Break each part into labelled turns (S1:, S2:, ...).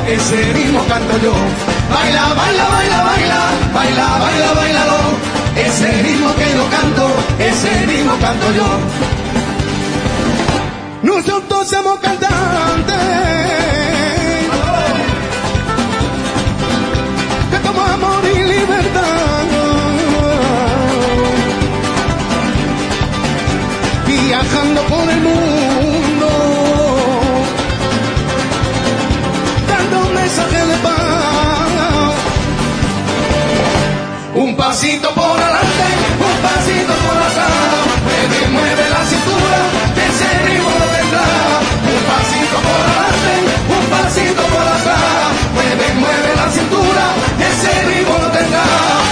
S1: ese ritmo canto yo. Baila, baila, baila, baila, baila, baila, bailalo, ese ritmo que yo canto, ese ritmo canto yo. Nosotros somos cantantes que como amor y libertad, viajando por el mundo, dando un mensaje de paz. Un pasito por adelante, un pasito por atrás, mueve, mueve la cintura, ese ritmo lo tendrá. Un pasito por adelante, un pasito por atrás, mueve, mueve la cintura, ese ritmo lo tendrá.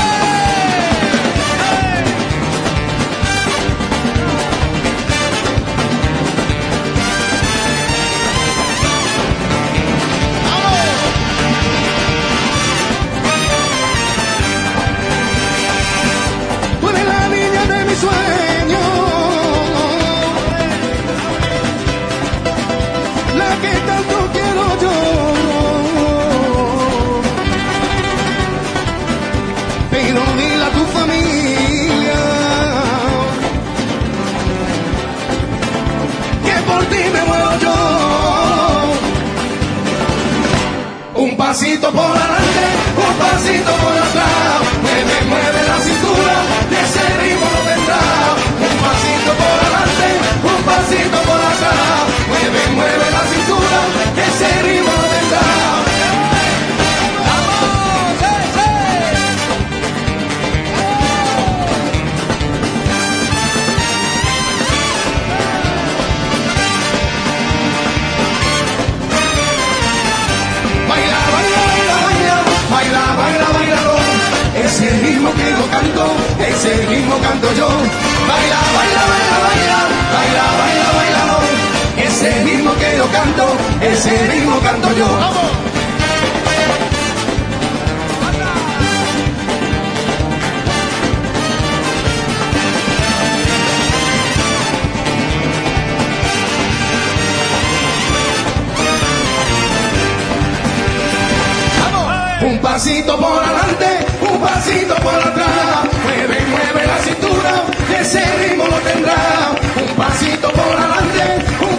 S1: Un pasito por adelante, un pasito por atrás, mueve, mueve la cintura, ese ritmo lo tendrá. Un pasito por adelante, un pasito por atrás, mueve, mueve la cintura, ese ritmo lo tendrá. Ese ritmo que yo canto, ese ritmo canto yo. Baila, baila, baila, baila, baila, baila, bailalo. Ese ritmo que yo canto, ese ritmo canto yo. ¡Vamos! Un pasito por adelante, un pasito por atrás, mueve, mueve la cintura, ese ritmo lo tendrá. Un pasito por adelante, un